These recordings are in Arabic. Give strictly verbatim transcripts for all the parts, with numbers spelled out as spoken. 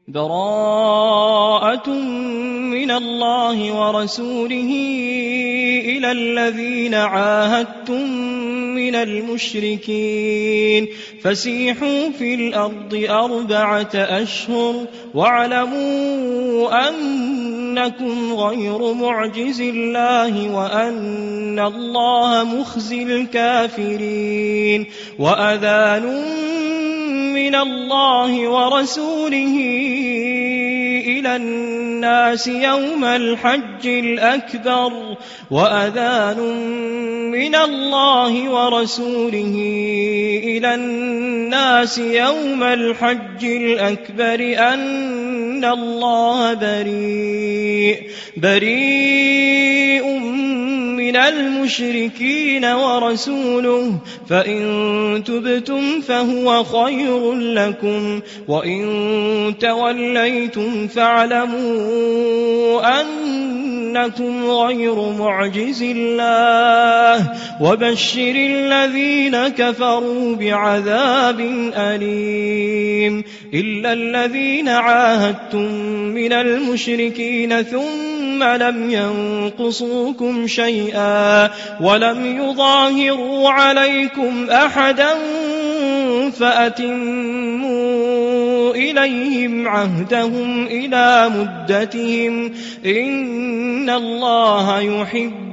براءة من الله ورسوله إلى الذين عاهدتم من المشركين فسيحوا في الأرض أربعة أشهر واعلموا أنكم غير معجز الله وأن الله مخزي الكافرين وأذان من الله ورسوله إلى الناس يوم الحج الأكبر وأذان من الله ورسوله إلى الناس يوم الحج الأكبر أن الله بريء بريء من المشركين ورسوله فإن تبتم فهو خير لكم وإن توليتم فاعلموا أنكم غير معجز الله وبشر الذين كفروا بعذاب أليم إلا الذين عاهدتم من المشركين ثم لم ينقصوكم شيئا ولم يظاهروا عليكم أحدا فأتموا إليهم عهدهم إلى مدتهم إن الله يحب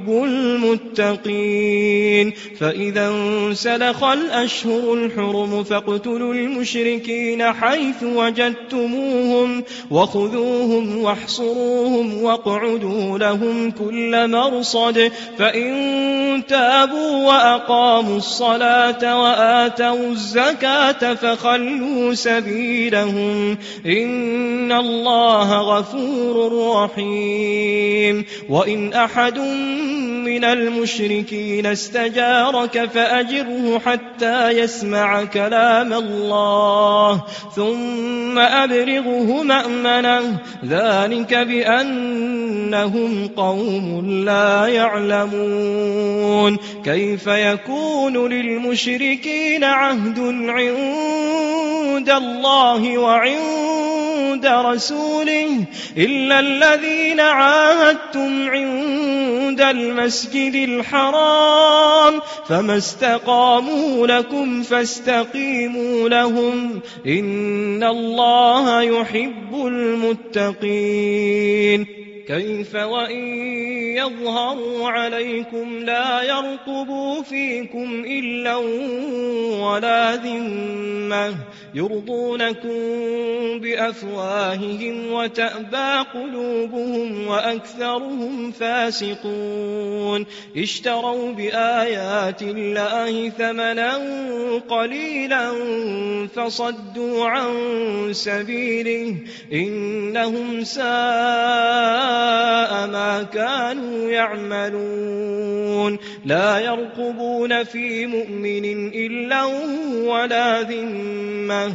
المتقين فإذا انسلخ الأشهر الحرم فاقتلوا المشركين حيث وجدتموهم وخذوهم واحصروهم واقعدوا لهم كل مرصد فإن تابوا وأقاموا الصلاة وآتوا الزكاة فخلوا سبيلهم إن الله غفور رحيم وإن أحد من المشركين استجارك فأجره حتى يسمع كلام الله ثم أبلغه مأمنه ذلك بأنهم قوم لا يعلمون كيف يكون للمشركين عهد عند الله وعند رسوله إلا الذين عاهدتم عند المسجد الحرام فما استقاموا لكم فاستقيموا لهم إن الله يحب المتقين كيف وإن يظهروا عليكم لا يرقبوا فيكم إلا ولا ذمة يرضونكم بأفواههم وتأبى قلوبهم وأكثرهم فاسقون اشتروا بآيات الله ثمنا قليلا فصدوا عن سبيله إنهم ساء ما كانوا يعملون لا يرقبون في مؤمن إلا ولا ذمة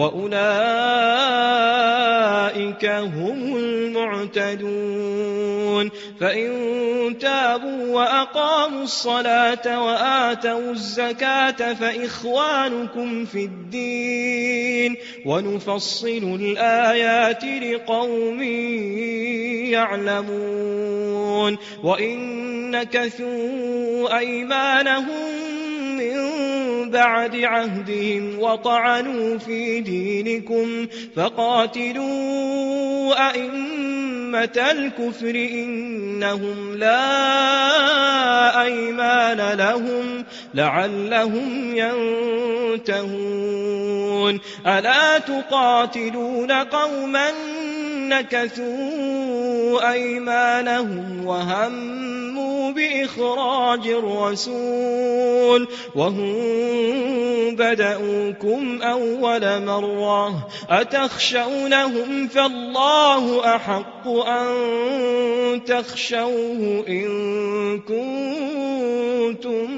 وأولئك هم المعتدون فإن تابوا وأقاموا الصلاة وآتوا الزكاة فإخوانكم في الدين ونفصل الآيات لقوم يعلمون وإن نكثوا أيمانهم من بعد عهدهم وطعنوا في دينكم فقاتلوا أئمة الكفر إنهم لا أيمان لهم لعلهم ينتهون ألا تقاتلون قوما نكثوا أيمانهم وهموا بإخراج الرسول وهم بدأوكم أول مرة أتخشونهم فالله أحق أن تخشوه إن كنتم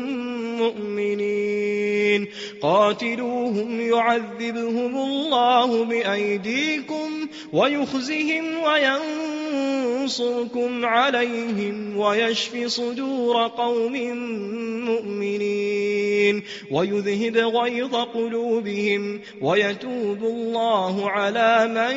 مؤمنين قاتلوهم يعذبهم الله بأيديكم ويخزهم ينصركم عليهم ويشف صدور قوم مؤمنين ويذهب غيظ قلوبهم ويتوب الله على من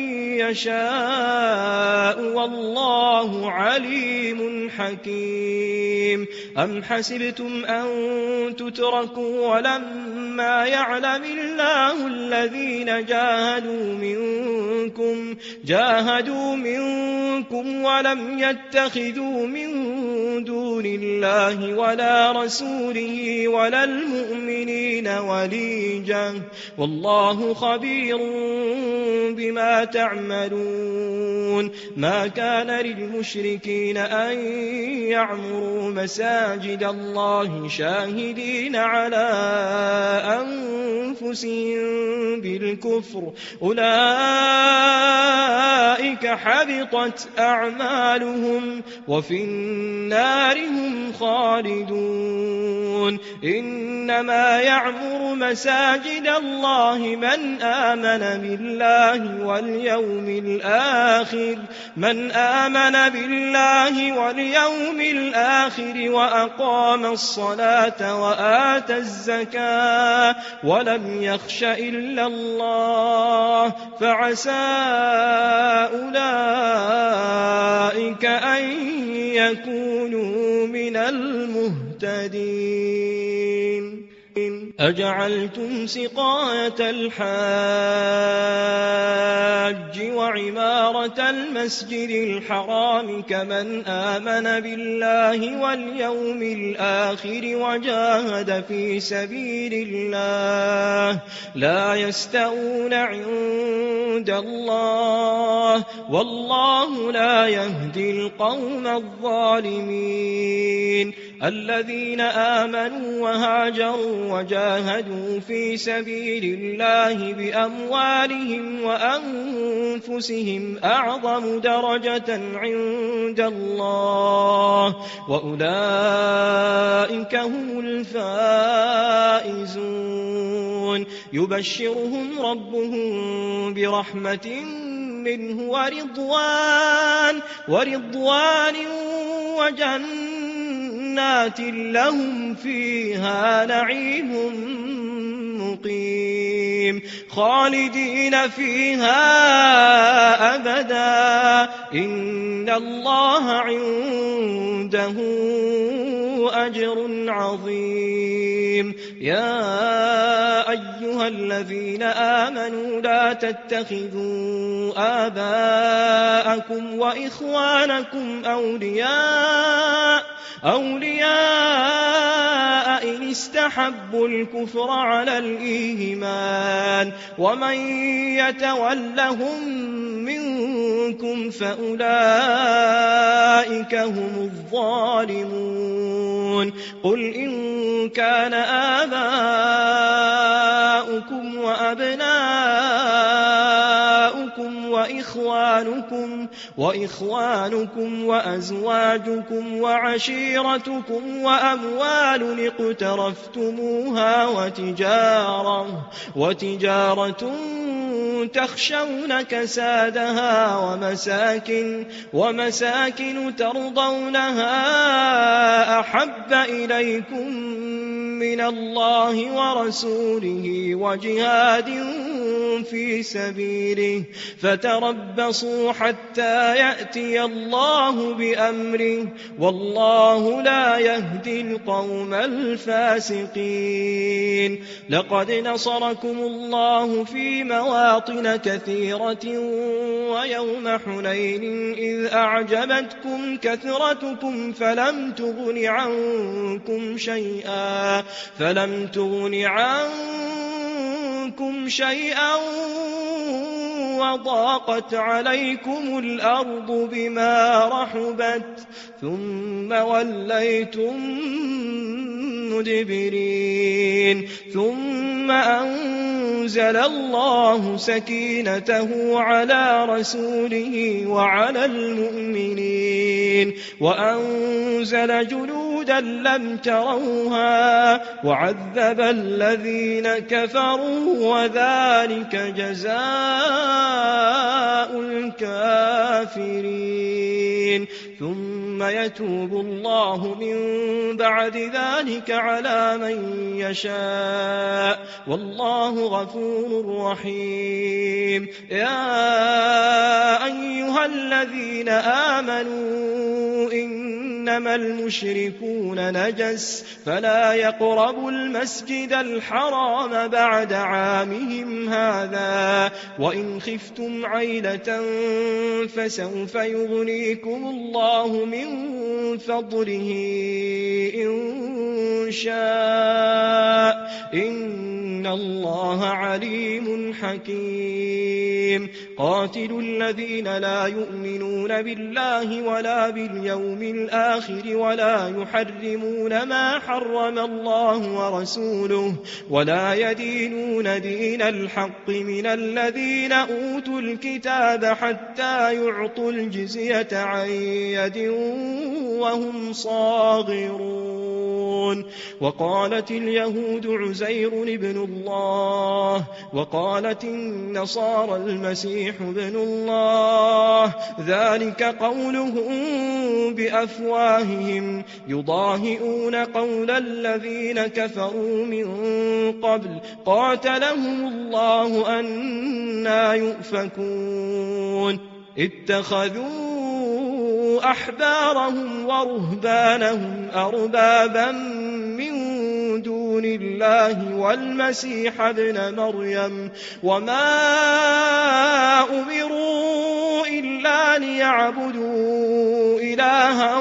يشاء والله عليم حكيم. أم حسبتم أن تتركوا ولما يعلم الله الذين جاهدوا منكم جاهدوا منكم ولم يتخذوا من دون الله ولا رسوله ولا المؤمنين وليجا والله خبير بما تعملون. ما كان للمشركين أن يعمروا مساجد الله شاهدين على أنفسهم بالكفر أولئك حبطت أعمالهم وفي النار هم خالدون. إنما يعمر مساجد الله من آمن بالله واليوم الآخر من آمن بالله واليوم الآخر وأقام الصلاة وآتى الزكاة ولم يخش إلا الله فعسى أولئك أن يكونوا من المهتدين. أجعلتم سقاية الحاج وعمارة المسجد الحرام كمن آمن بالله واليوم الآخر وجاهد في سبيل الله لا يستوون عند الله والله لا يهدي القوم الظالمين. الذين آمنوا وهاجروا وجاهدوا في سبيل الله بأموالهم وأنفسهم أعظم درجة عند الله وأولئك هم الفائزون. يبشرهم ربهم برحمة منه ورضوان ورضوان وجنة جنات لهم فيها نعيم مقيم خالدين فيها أبدا إن الله عنده أجر عظيم. يا أيها الذين آمنوا لا تتخذوا آباءكم وإخوانكم أولياء أولياء إن استحبوا الكفر على الإيمان ومن يتولهم منكم فأولئك هم الظالمون. قل إن كان آباؤكم وأبناؤكم وإخوانكم وإخوانكم وأزواجكم وعشيرتكم وأموال اقترفتموها وتجارة وتجارة تخشون كسادها ومساكن ومساكن ترضونها أحب إليكم من الله ورسوله وجهاد في سبيله فتربصوا حتى يأتي الله بأمره والله لا يهدي القوم الفاسقين. لقد نصركم الله في مواطن كثيرة ويوم حنين إذ أعجبتكم كثرتكم فلم تغن عنكم شيئا فلم تغن عنكم شيئا وضاقت عليكم الأرض بما رحبت ثم وليتم مدبرين. ثم أنزل الله سكينته على رسوله وعلى المؤمنين وأنزل جنودا لم تروها وعذب الذين كفروا وذلك جزاء الكافرين. الكافرين ثم يتوب الله من بعد ذلك على من يشاء والله غفور رحيم يا أيها الذين آمنوا إنما المشركون نجس فلا يقربوا المسجد الحرام بعد عامهم هذا وإن خفتم عيلة فسوف يغنيكم الله من فضله إن شاء إن الله عليم حكيم قاتلوا الذين لا يؤمنون بالله ولا باليوم الآخر ولا يحرمون ما حرم الله ورسوله ولا يدينون دين الحق من الذين أوتوا الكتاب حتى يعطوا الجزية عن يد وهم صاغرون وقالت اليهود عزير ابن الله وقالت النصارى المسيح ابن الله ذلك قولهم بأفواههم يضاهئون قول الذين كفروا من قبل قاتلهم الله أنى يؤفكون اتخذوا أحبارهم ورهبانهم أربابا من دون الله والمسيح ابن مريم وما أمروا إلا ليعبدوا إلها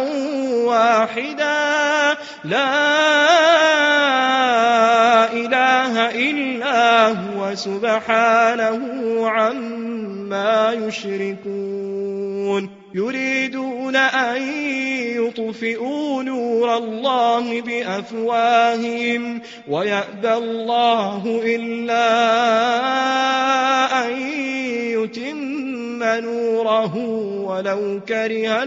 واحدا لا إله إلا هو سبحانه عما يشركون يريدون أن يطفئوا نور الله بأفواههم ويأبى الله إلا أن يتم نوره ولو كره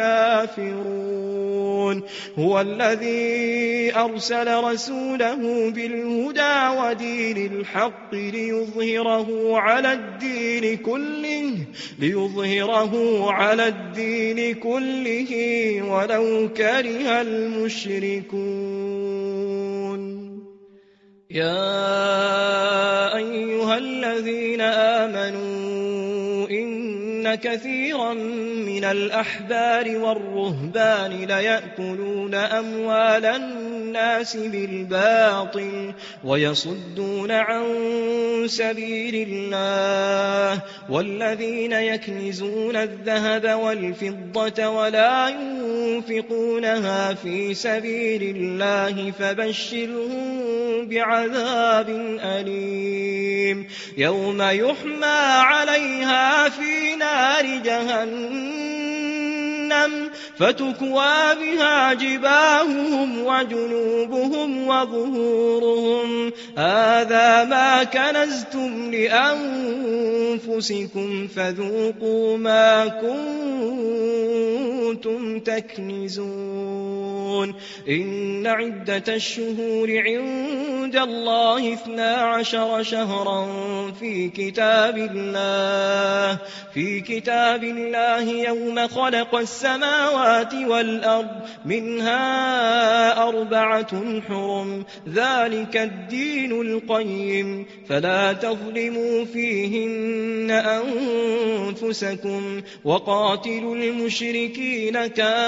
الكافرون هو الذي أرسل رسوله بالهدى ودين الحق ليظهره على الدين كله ليظهره على الدين كله ولو كره المشركون يا أيها الذين آمنوا إن كثيرا من الأحبار والرهبان ليأكلون أموال الناس بالباطل ويصدون عن سبيل الله والذين يكنزون الذهب والفضة ولا ينفقونها في سبيل الله فبشرهم بعذاب أليم يوم يحمى عليها في نار جهنم فتكوى بها جباههم وجنوبهم وظهورهم هذا ما كنزتم لأنفسكم فذوقوا ما كنتم تكنزون إن عدة الشهور عند الله اثنا عشر شهرا في كتاب الله في كتاب الله يوم خلق السماوات والأرض منها أربعة حرم ذلك الدين القيم فلا تظلموا فيهن أنفسكم وقاتلوا المشركين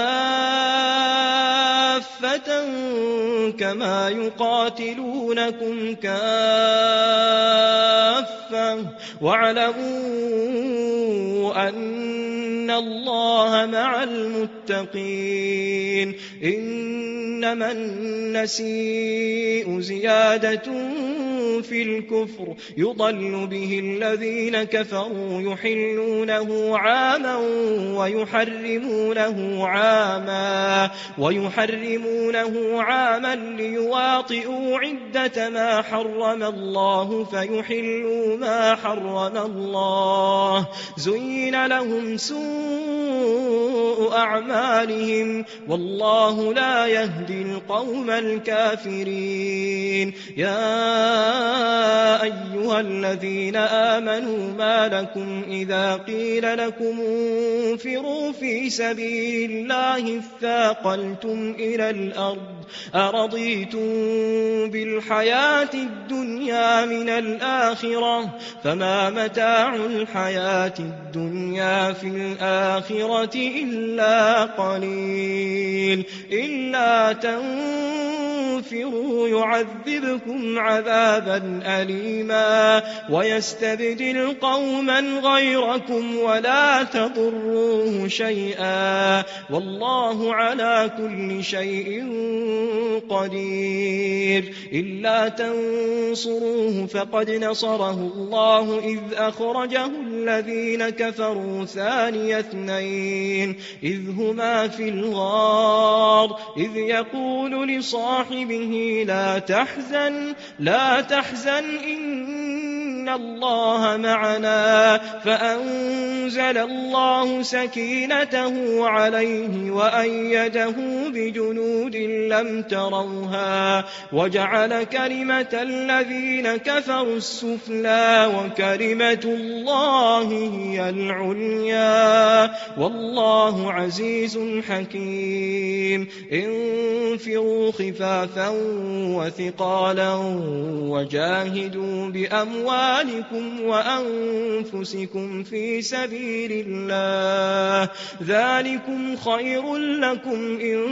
كافة كما يقاتلونكم كافة واعلموا أن الله مع المتقين إنما النسيء زيادة في الكفر يضل به الذين كفروا يحلونه عاما ويحرمونه عاما ويحرمونه عاما ليواطئوا عدة ما حرم الله فيحلوا ما حرم الله زين لهم سوء أعمالهم والله لا يهدي القوم الكافرين يا أيها الذين آمنوا ما لكم إذا قيل لكم انفروا في سبيل الله اثاقلتم إلى الأرض أرضيتم بالحياة الدنيا من الآخرة فما متاع الحياة الدنيا في الآخرة إلا قليل إلا تنفروا يعذبكم عذابا أليما ويستبدل قوما غيركم ولا تضروه شيئا والله على كل شيء قدير إلا تنصروه فقد نصره الله إذ أخرجه الذين كفروا ثاني اثنين إذ هما في الغار إذ يقول لصاحبه لا تحزن لا تحزن إن الله معنا فأنزل الله سكينته عليه وأيده بجنود لم تروها وجعل كلمة الذين كفروا السفلى وكلمة الله هي العليا والله عزيز حكيم انفروا خفافا وثقالا وجاهدوا بأموالكم وأنفسكم في سبيل الله ذلكم خير لكم إن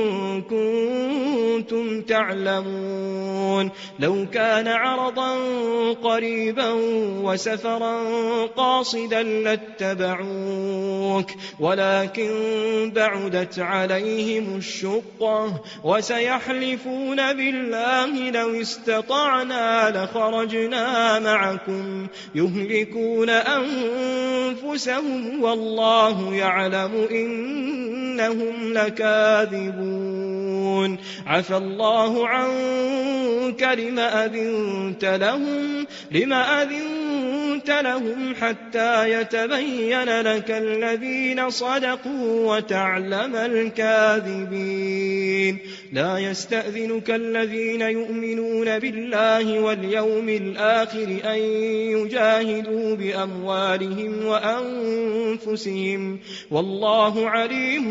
كنتم تعلمون لو كان عرضا قريبا وسفرا قاصدا لاتبعوك ولكن بعدت عليهم الشقة وسيحلفون بالله لو استطعنا لخرجنا معكم يهلكون أنفسهم والله يعلم إنهم لكاذبون عفى الله عنك لما أذنت لهم لما أذنت لهم حتى يتبين لك الذين صدقوا وتعلم الكاذبين لا يستأذنك الذين يؤمنون بالله واليوم الآخر أن يجاهدوا بأموالهم وأنفسهم والله عليم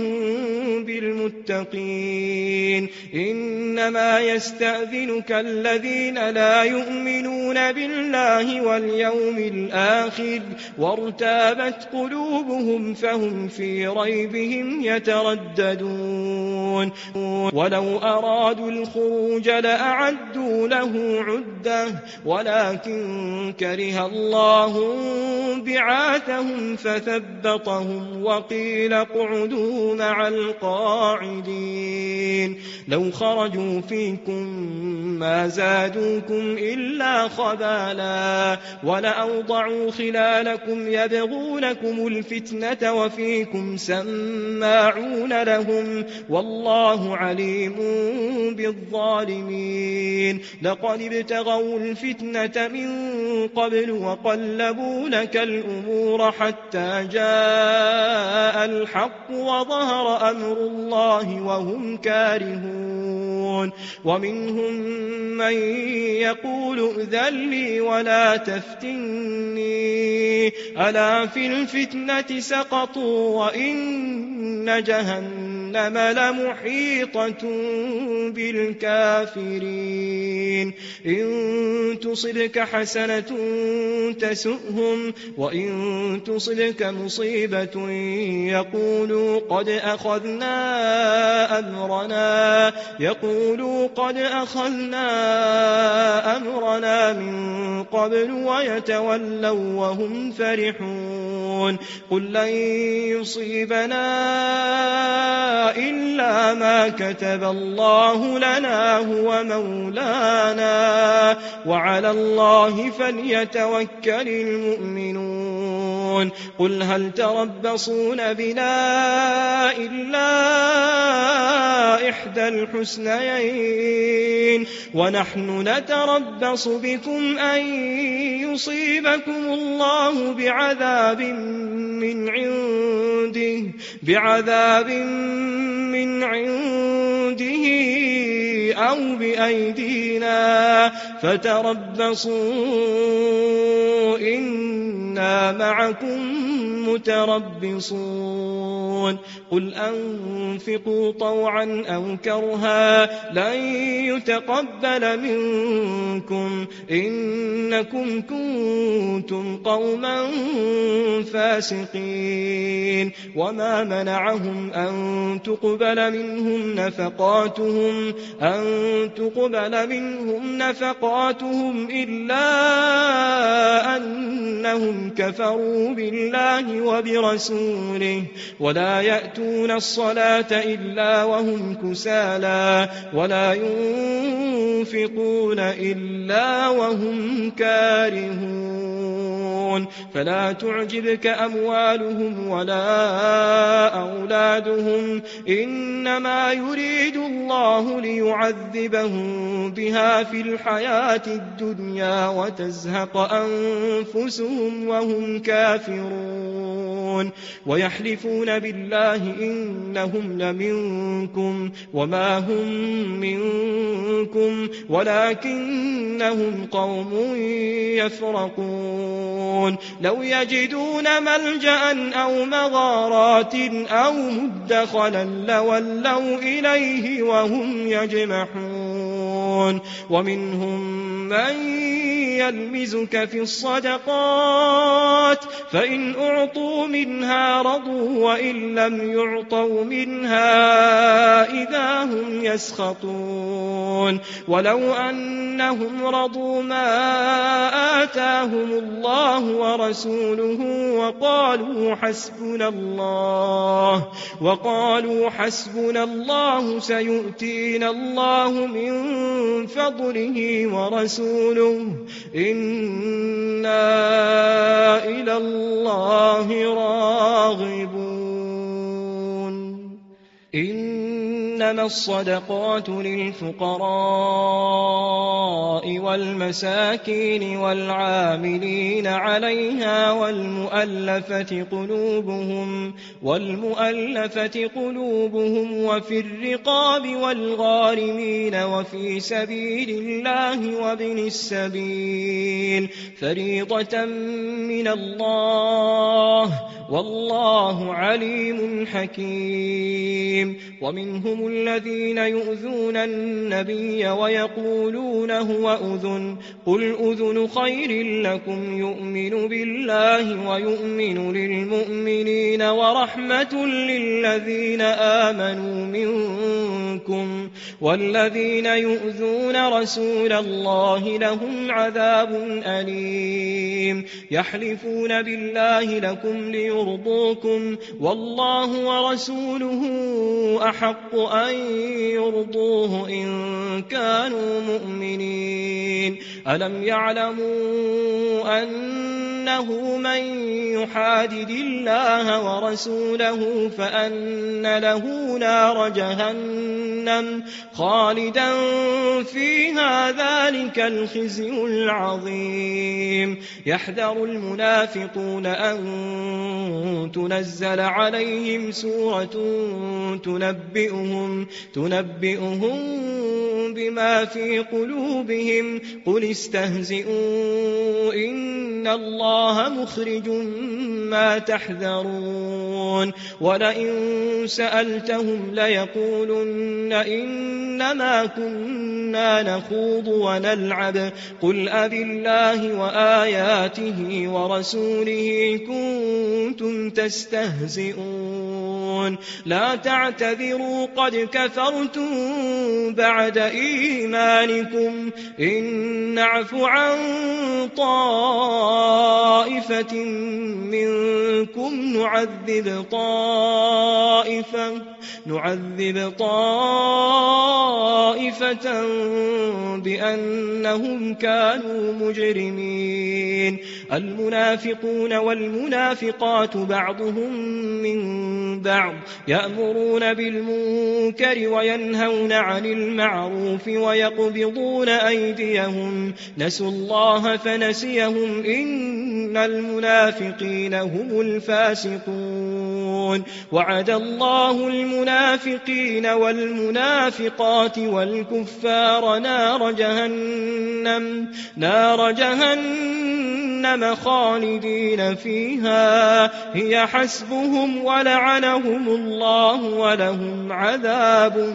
بالمتقين إنما يستأذنك الذين لا يؤمنون بالله واليوم الآخر وارتابت قلوبهم فهم في ريبهم يترددون ولو أرادوا الخروج لأعدوا له عدة ولكن كره الله بعاثهم فثبطهم وقيل اقعدوا مع القاعدين لو خرجوا فيكم ما زادوكم إلا خبالا ولأوضعوا خلالكم يبغونكم الفتنة وفيكم سماعون لهم والله عليم بالظالمين لقد ابتغوا الفتنة من قبل وقلبوا لك الأمور حتى جاء الحق وظهر أمر الله وهم كارهون ومنهم من يقول ائذن لي ولا تفتني ألا في الفتنة سقطوا وإن جهنم لمحيطة بالكافرين إن تصبك حسنة تسؤهم وإن تصبك مصيبة يقولوا قد أخذنا أمرنا يقولوا قد أخذنا أمرنا من قبل ويتولوا وهم فرحون قل لن يصيبنا إلا ما كتب الله لنا هو مولانا وعلى الله فليتوكل المؤمنون قل هل تربصون بنا إلا إحدى الحسنيين ونحن نتربص بكم أن يصيبكم الله بعذاب من عنده بعذاب من عنده أو بأيدينا فتربصوا إنا معكم متربصون قل أنفقوا طوعا أو كرها لن يتقبل منكم إنكم كنتم قوما فاسقين وما منعهم أن تقبل منهم نفقاتهم أن تقبل منهم نفقاتهم إلا أنهم كفروا بالله وبرسوله ولا يأتون الصلاة إلا وهم كسالى ولا ينفقون إلا وهم كارهون فلا تعجبك أموالهم ولا أولادهم إنما يريد الله ليعذبهم بها في الحياة الدنيا وتزهق أنفسهم وهم كافرون ويحلفون بالله إنهم لمنكم وما هم منكم ولكنهم قوم يفرقون لو يجدون ملجأ أو مغارات أو مدخلا لولوا إليه وهم يجمحون ومنهم من يلمزك في الصدقات فإن أعطوا منها رضوا وإن لم يعطوا منها إذا هم يسخطون ولو أنهم رضوا ما آتاهم الله ورسوله وقالوا حسبنا الله وقالوا حسبنا الله سيؤتينا الله من فضله ورسوله إنا إلى الله راغبون إنما الصدقات للفقراء والمساكين والعاملين عليها والمؤلفة قلوبهم والمؤلفة قلوبهم وفي الرقاب والغارمين وفي سبيل الله وابن السبيل فريضة من الله والله عليم حكيم ومنهم الذين يؤذون النبي ويقولون هو أذن قل أذن خير لكم يؤمن بالله ويؤمن للمؤمنين ورحمة للذين آمنوا منكم والذين يؤذون رسول الله لهم عذاب أليم يحلفون بالله لكم ليرضوكم والله ورسوله أحق أن يرضوه إن كانوا مؤمنين ألم يعلموا أنه من يحادد الله ورسوله فأن له نار جهنم خالدا فيها ذلك الخزي العظيم يحذر المنافقون أن تنزل عليهم سورة تنبئهم تنبئهم بما في قلوبهم قل استهزئوا إن الله مخرج ما تحذرون ولئن سألتهم ليقولن إنما كنا نخوض ونلعب قل أبي الله وآياته ورسوله كنتم تستهزئون لا تعتذروا قد كفرتم بعد إيمانكم إن نعف عن طائفة منكم نعذب طائفة نعذب طائفة بأنهم كانوا مجرمين المنافقون والمنافقات بعضهم من بعض بعض يأمرون بالمنكر وينهون عن المعروف ويقبضون أيديهم نسوا الله فنسيهم إن المنافقين هم الفاسقون وعد الله المنافقين والمنافقات والكفار نار جهنم نار جهنم خالدين فيها هي حسبهم ولعنهم الله ولهم عذاب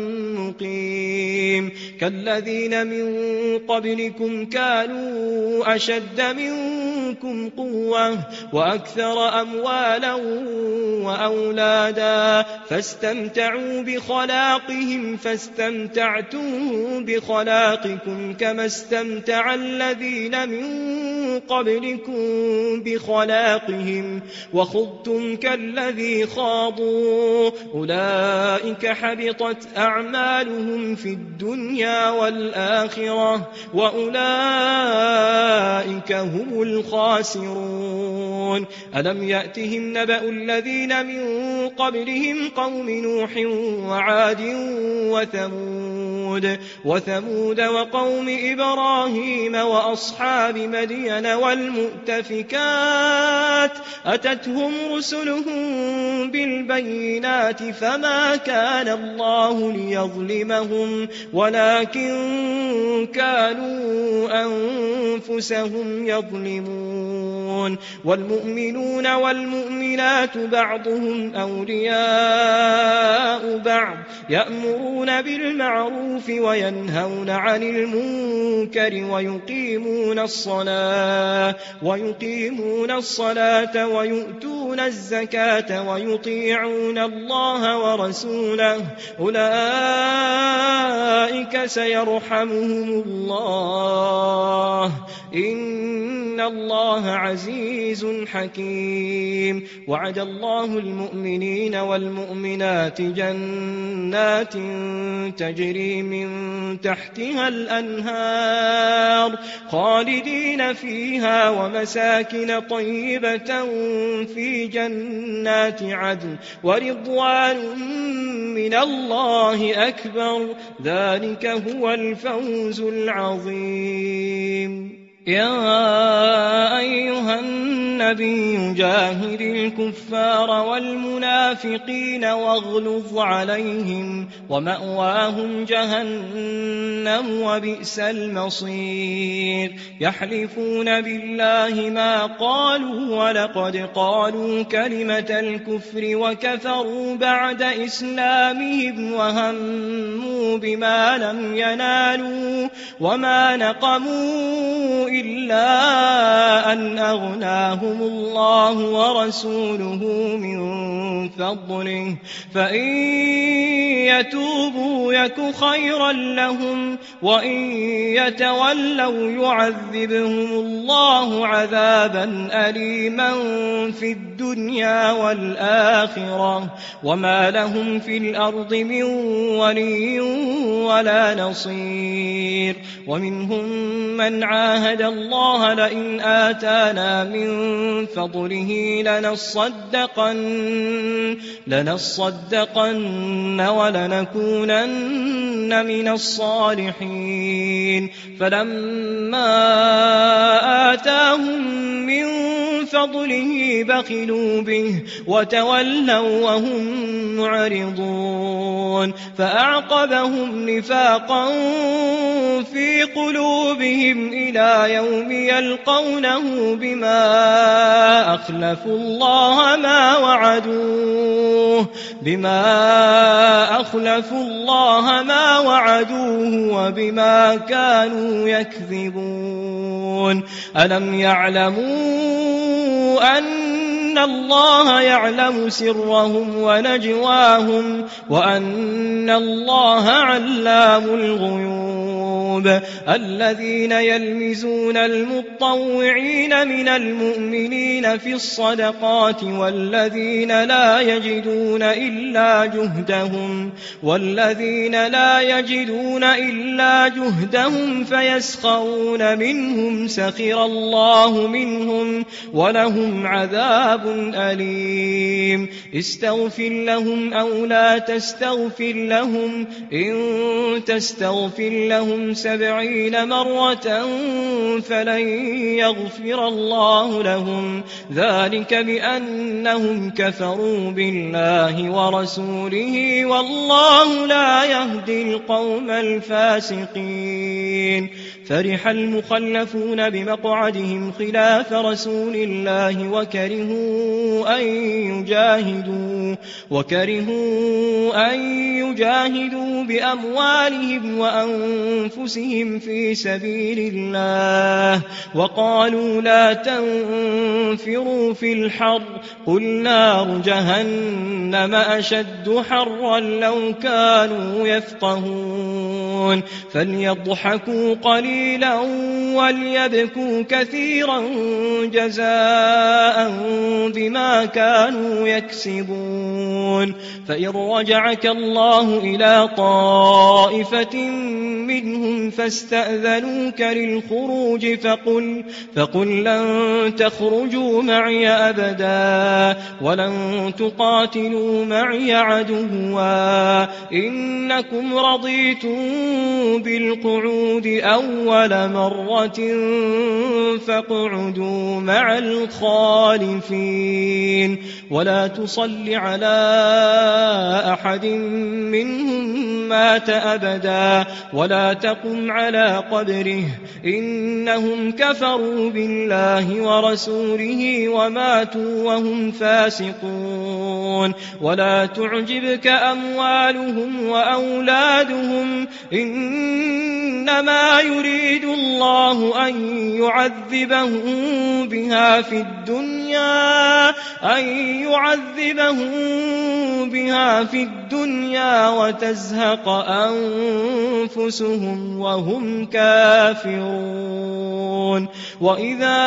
مقيم كالذين من قبلكم كانوا أشد منكم قوة وأكثر أموالا وأولادا فاستمتعوا بخلاقهم فاستمتعتم بخلاقكم كما استمتع الذين من قبلكم بخلاقهم وخضتم كالذي خاضوا أولئك حبطت أعمالهم في الدنيا والآخرة وأولئك هم الخاسرون ألم يأتهم نبأ الذين من قبلهم قوم نوح وعاد وثمود وثمود وقوم إبراهيم وأصحاب مدين والمؤتفكات أتتهم رسلهم بالبينات فما كان الله ليظلمهم ولكن كانوا أنفسهم يظلمون والمؤمنون والمؤمنات بعضهم أولياء بعض يأمرون بالمعروف وينهون عن المنكر ويقيمون الصلاة ويقيمون الصلاة ويؤتون الزكاة ويطيعون الله ورسوله أولئك سيرحمهم الله إن الله عزيز حكيم وعد الله المؤمنين والمؤمنات جنات تجري من تحتها الأنهار خالدين فيها ومساكن طيبة في جنات عدن ورضوان من الله أكبر ذلك هو الفوز العظيم يا أيها النبي جاهد الكفار والمنافقين واغلظ عليهم ومأواهم جهنم وبئس المصير يحلفون بالله ما قالوا ولقد قالوا كلمة الكفر وكفروا بعد إسلامهم وهموا بما لم ينالوا وما نقموا إلا أن أغناهم الله ورسوله من فضله فإن يتوبوا يك خيرا لهم وإن يتولوا يعذبهم الله عذابا أليما في الدنيا والآخرة وما لهم في الأرض من ولي ولا نصير ومنهم من عاهد الله لئن آتانا من فضله لنصدقن لنصدقن ولنكونن من الصالحين فلما آتاهم من فضله بخلوا به وتولوا وهم معرضون فأعقبهم نفاقا في قلوبهم إلى يوم يلقونه بما أخلفوا الله ما وعدوه بما أخلفوا الله ما وعدوه وبما كانوا يكذبون ألم يعلموا أن الله يعلم سرهم ونجواهم وأن الله علام الغيوب الذين يلمزون المطوعين من المؤمنين في الصدقات والذين لا يجدون إلا جهدهم والذين لا يجدون إلا جهدهم فيسخرون منهم سخر الله منهم ولهم عذاب عذاب أليم استغفر لهم أو لا تستغفر لهم إن تستغفر لهم سبعين مرة فلن يغفر الله لهم ذلك بأنهم كفروا بالله ورسوله والله لا يهدي القوم الفاسقين فرح المخلفون بمقعدهم خلاف رسول الله وكرهوا أن يجاهدوا وكرهوا أن يجاهدوا بأموالهم وأنفسهم في سبيل الله وقالوا لا تنفروا في الحر قل نار جهنم أشد حرا لو كانوا يفقهون فليضحكوا قليلا وليبكوا كثيرا جزاء بما كانوا يكسبون فإن رجعك الله إلى طائفة منهم فاستأذنوك للخروج فقل, فقل لن تخرجوا معي أبدا ولن تقاتلوا معي عدوا إنكم رضيتم بالقعود أول مرة فاقعدوا مع الخالفين ولا تصل على أحد منهم مات أبدا ولا تقم على قبره إنهم كفروا بالله ورسوله وماتوا وهم فاسقون ولا تعجبك أموالهم وأولادهم إنما يريد الله أن يعذبهم بها في الدنيا أن يعذبهم بها في الدنيا وتزهق أنفسهم وهم كافرون وإذا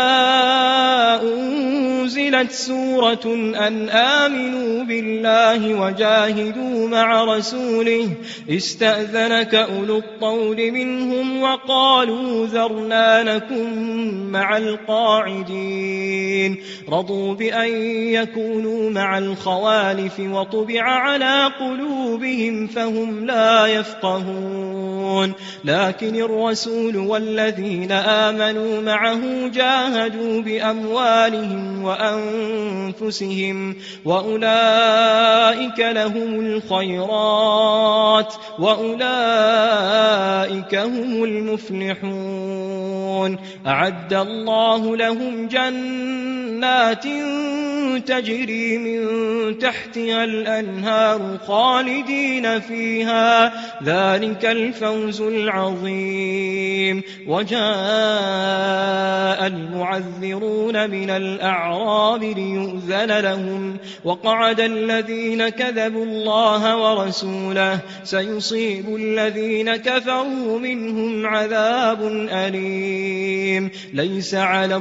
أنزلت سورة أن آمنوا بالله وجاهدوا مع رسوله استأذنك أولو الطول منهم وقالوا ذرنا نكن مع القاعدين رضوا بأن يكونوا مع الخوالف وطبع على قلوبهم فهم لا يفقهون لكن الرسول والذين آمنوا معه جاهدوا بأموالهم وأنفسهم وأولئك لهم الخيرات وأولئك هم المفلحون أعد الله لهم جنات تجري من تحتها الأنهار خالدين فيها ذلك الفوز العظيم وجاء المعذرون من الأعراب ليؤذن لهم وقعد الذين كذبوا الله ورسوله سيصيب الذين كفروا منهم عذاب أليم ليس على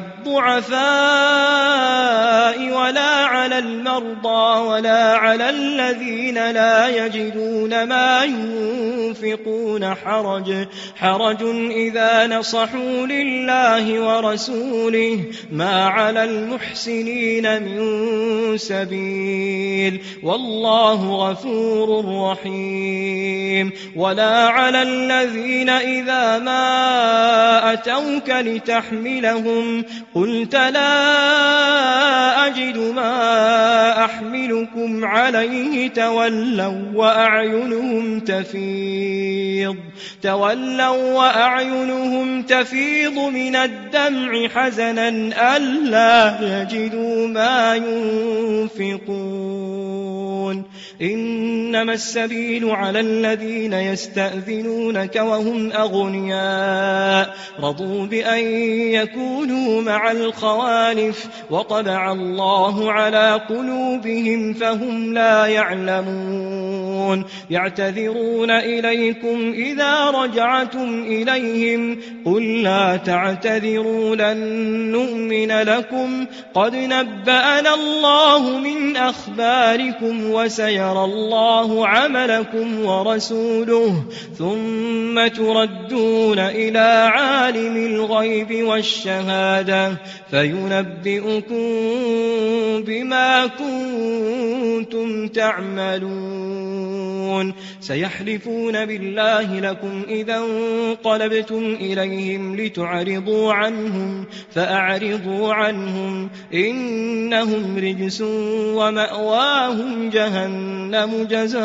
الضعفاء ولا على المرضى ولا على الذين لا يجدون ما ينفقون حرج حرج إذا نصحوا لله ورسوله ما على المحسنين من سبيل والله غفور رحيم ولا على الذين إذا ما أتوك لتحملهم قلت لا أجد ما أحملكم عليه تولوا وأعينهم تفيض تولوا وأعينهم تفيض من الدمع حزنا ألا يجدوا ما ينفقون إنما السبيل على الذين يستأذنونك وهم أغنياء رضوا بأن يكونوا مع الخوالف وطبع الله على قلوبهم فهم لا يعلمون يعتذرون إليكم إذا رجعتم إليهم قل لا تعتذروا لن نؤمن لكم قد نبأنا الله من أخباركم وسيرى الله عملكم ورسوله ثم تردون إلى عالم الغيب والشهادة فينبئكم بما كنتم تعملون سيحلفون بالله لكم إذا انقلبتم إليهم لتعرضوا عنهم فأعرضوا عنهم إنهم رجس ومأواهم جهنم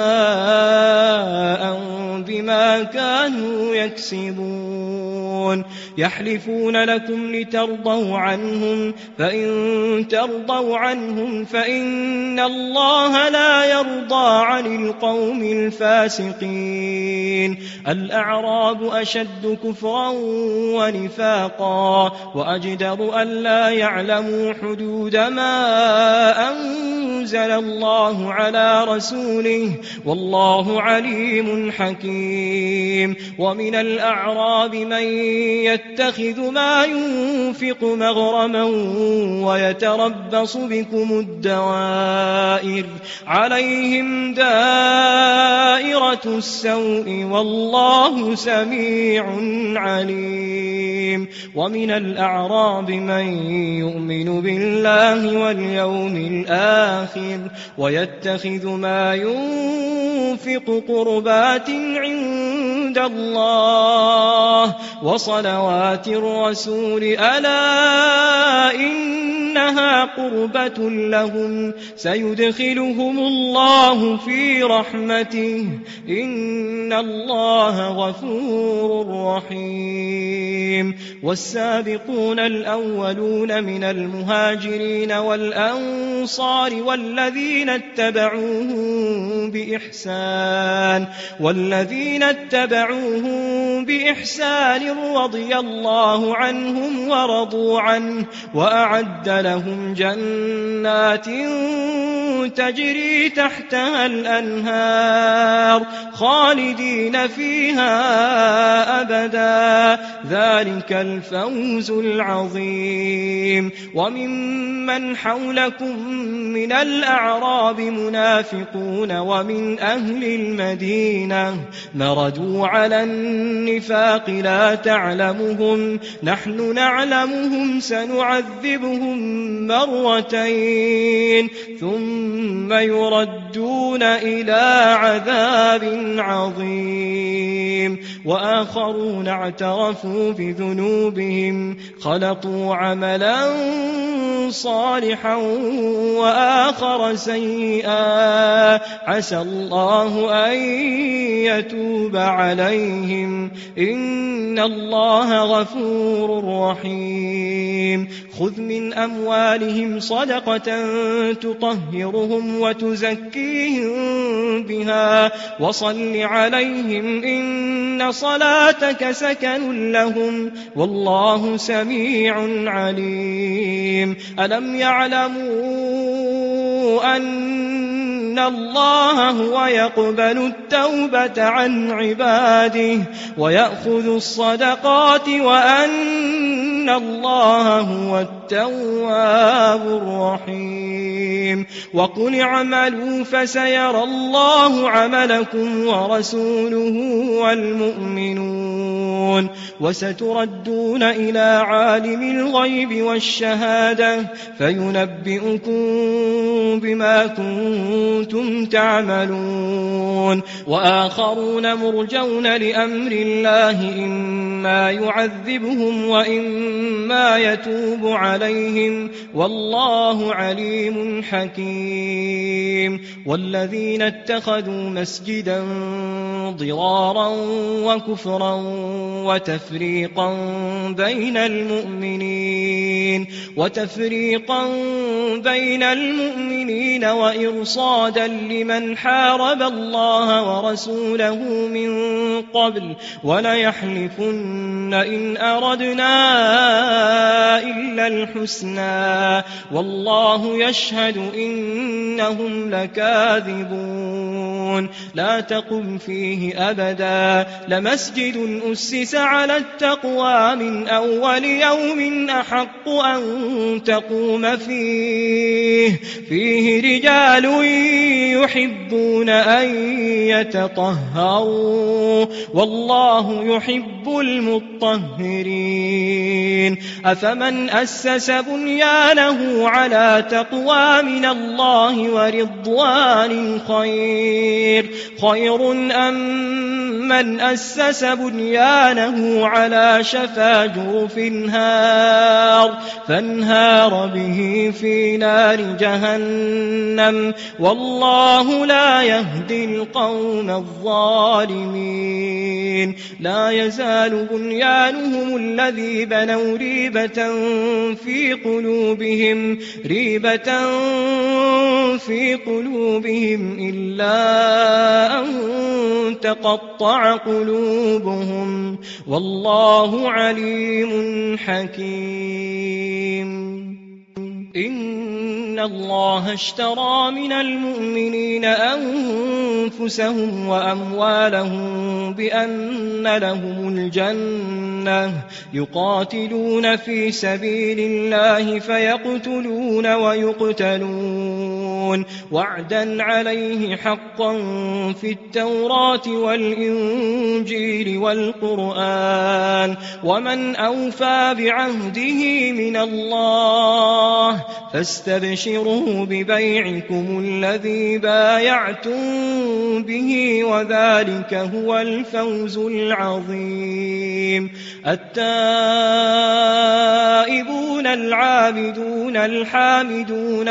جزاء بما كانوا يكسبون يحلفون لكم لترضوا عنهم فإن ترضوا عنهم فإن الله لا يرضى عن القوم الفاسقين الأعراب أشد كفرا ونفاقا وأجدر ألا يعلموا حدود ما أنزل الله على رسوله والله عليم حكيم ومن الأعراب من يتخذ ما ينفق مغرما ويتربص بكم الدوائر عليهم دائرة السوء والله سميع عليم ومن الأعراب من يؤمن بالله واليوم الآخر ويتخذ ما ينفق قربات عند الله وصلوات الرسول ألا إنها قربة لهم سيدخلهم الله في رحمته إن الله غفور رحيم والسابقون الأولون من المهاجرين والأنصار والذين اتبعوهم بإحسان والذين اتبعوهم بإحسان رضي الله عنهم ورضوا عنه وأعد لهم جنات تجري تحتها الأنهار خالدين فيها أبدا ذلك الفوز العظيم وممن حولكم من الأعراب منافقون ومن أهل المدينة مردوا على النفاق لا تعلمهم نحن نعلمهم سنعذبهم مرتين ثم يردون إلى عذاب عظيم وآخرون اعترفوا بذنوبهم خلطوا عملا صالحا وآخر سيئا عسى الله أن يتوب عليهم إن الله غفور رحيم خذ من أموالهم صدقة تطهرهم وتزكيهم بها وصل عليهم إن صلاتك سكن لهم والله سميع عليم ألم يعلموا أن الله هو يقبل التوبة عن عباده ويأخذ الصدقات وأن الله هو التواب الرحيم وقل اعملوا فسيرى الله عملكم ورسوله والمؤمنون وستردون إلى عالم الغيب والشهادة فينبئكم بما كنتم تعملون وآخرون مرجون لأمر الله إما يعذبهم وإما يتوب عليهم والله عليم حكيم والذين اتخذوا مسجدا ضرارا وكفرا وتفريقا بين المؤمنين وتفريقا بين المؤمنين وإرصادا لمن حارب الله ورسوله من قبل وليحلفن إن أردنا إلا الحسنى والله يشهد إنهم لكاذبون لا تقم فيه أبدا لمسجد أسس على التقوى من أول يوم أحق أن تقوم فيه فيه رجال يحبون أن يتطهروا والله يحب المطهرين أفمن أسس بنيانه على تقوى من الله ورضوان خير خير أم من أسس بنيانه على شفا جرف هار فانهار به في نار جهنم والله لا يهدي القوم الظالمين لا يزال بنيانهم الذي بنوا ريبة في قلوبهم ريبة في قلوبهم إلا أن تقطع قلوبهم والله عليم حكيم إن الله اشترى من المؤمنين أنفسهم وأموالهم بأن لهم الجنة يقاتلون في سبيل الله فيقتلون ويقتلون وعدا عليه حقا في التوراة والإنجيل والقرآن ومن أوفى بعهده من الله فاستبشروا ببيعكم الذي بايعتم به وذلك هو الفوز العظيم التائبون العابدون الحامدون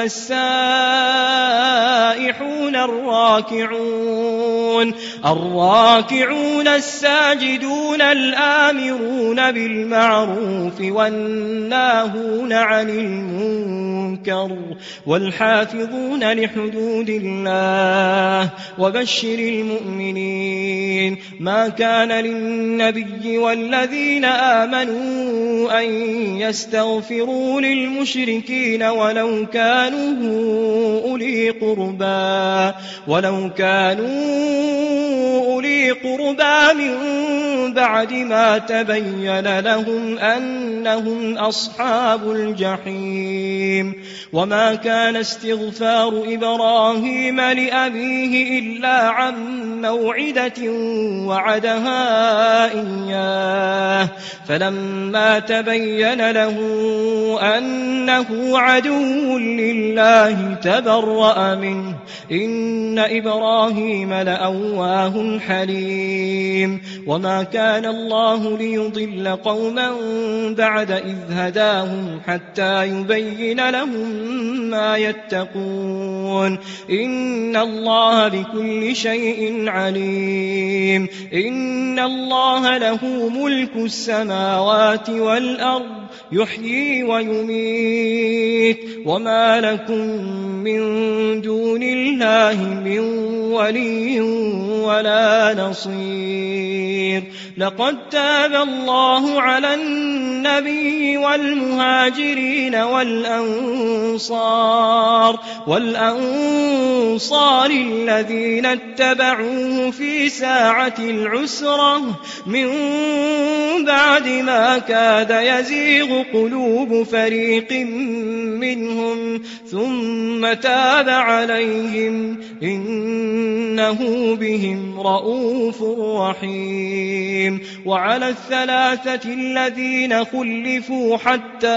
السائحون الراكعون الراكعون الساجدون الآمرون بالمعروف والناهون عن المنكر والحافظون لحدود الله وبشر المؤمنين ما كان للنبي والذين آمنوا أن يستغفروا للمشركين ولو كانوا أولي قربى ولو كانوا أولي قربى من بعد ما تبين لهم أنهم أصحاب الجحيم وما كان استغفار إبراهيم لأبيه إلا عن موعدة وعدها إياه فلما تبين له أنه عدو لله تبرأ منه إن إبراهيم لأواه حليم وما كان الله ليضل قوما بعد إذ هداهم حتى يبين لهم ما يتقون إن الله بكل شيء عليم إن الله له ملك السماوات والأرض يحيي ويميت وما لكم من دون الله من ولي ولا نصير لقد تاب الله على النبي والمهاجرين والأنصار والأنصار الذين اتبعوه في ساعة العسرة من بعد ما كاد يزيغ قلوب فريق منهم ثم تاب عليهم إنه بهم رؤوف رحيم وعلى الثلاثة الذين خلفوا حتى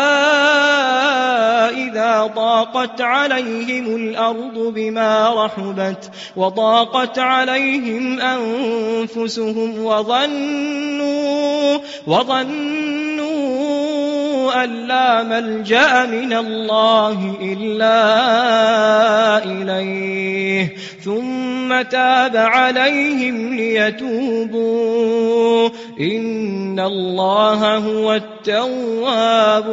إذا ضاقت عليهم الأرض بما رحبت وضاقت عليهم أنفسهم وظنوا وظنوا أن لا ملجأ من الله إلا إليه ثم تاب عليهم ليتوبوا إن الله هو التواب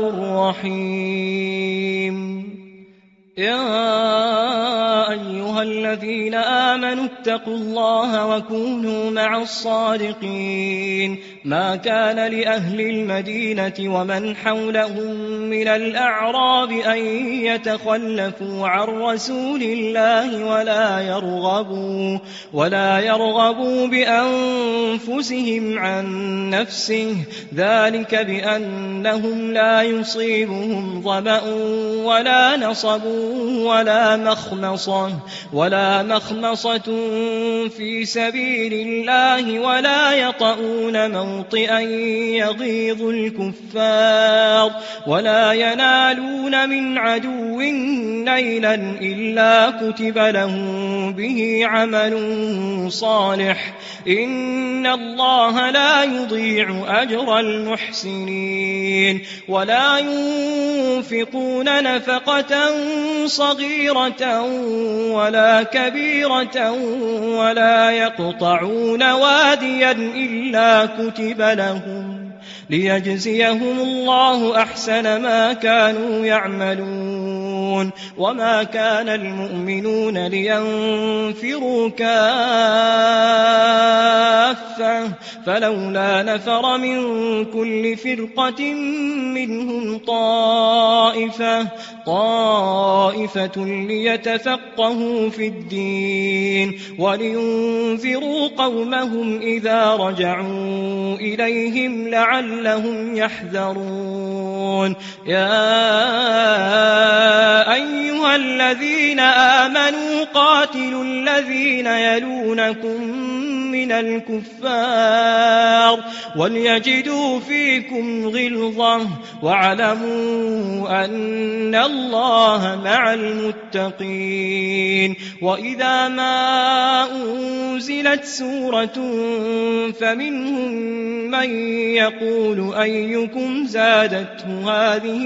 الرحيم يا أيها الذين آمنوا اتقوا الله وكونوا مع الصادقين ما كان لأهل المدينة ومن حولهم من الأعراب أن يتخلفوا عن رسول الله ولا يرغبوا ولا يرغبوا بأنفسهم عن نفسه، ذلك بأنهم لا يصيبهم ظمأ ولا نصب ولا مخمصة ولا مخمصة في سبيل الله ولا يطؤون موطئا يغيظ الكفار ولا ينالون من عدو نيلا إلا كتب لهم به عمل صالح، إن الله لا يضيع أجر المحسنين. ولا ينفقون نفقة صغيرة ولا كبيرة ولا يقطعون واديا إلا كتب لهم ليجزيهم الله أحسن ما كانوا يعملون. وما كان المؤمنون لينفروا كافة فلولا نفر من كل فرقة منهم طائفة طائفة ليتفقهوا في الدين ولينذروا قومهم إذا رجعوا إليهم لعلهم يحذرون. يا أيها الذين آمنوا قاتلوا الذين يلونكم من الكفار وليجدوا فيكم غلظة واعلموا أن الله مع المتقين. وإذا ما أنزلت سورة فمنهم من يقول أيكم زادته هذه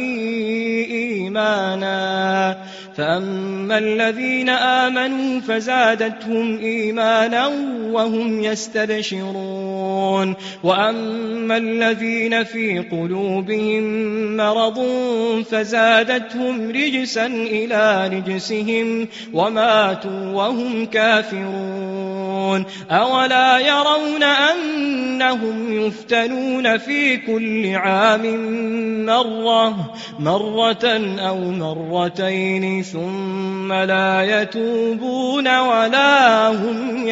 إيمانا، فأما الذين آمنوا فزادتهم إيمانا وهم يستبشرون، وأما الذين في قلوبهم مرض فزادتهم رجسا إلى رجسهم وماتوا وهم كافرون. أولا يرون أنهم يفتنون في كل عام مرة مرة أو مرتين ثم لا يتوبون ولا هم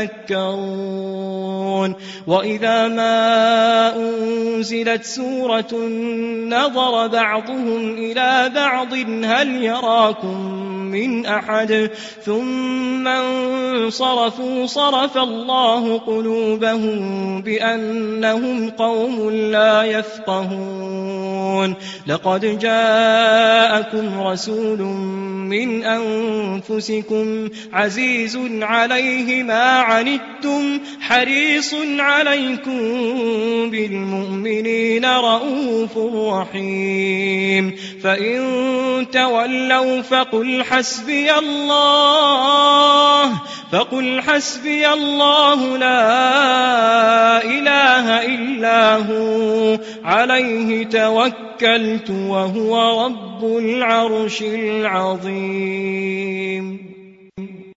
يذكرون. وإذا ما أنزلت سورة نظر بعضهم إلى بعض هل يراكم من أحد ثم انصرفوا صرف الله قلوبهم بأنهم قوم لا يفقهون. لقد جاءكم رسول من أنفسكم عزيز عليه ما عنتم حريص عليكم بالمؤمنين رؤوف رحيم. فإن تولوا فقل حسبي الله فقل حسبي الله لا إله إلا هو عليه توكلت وهو رب العرش العظيم.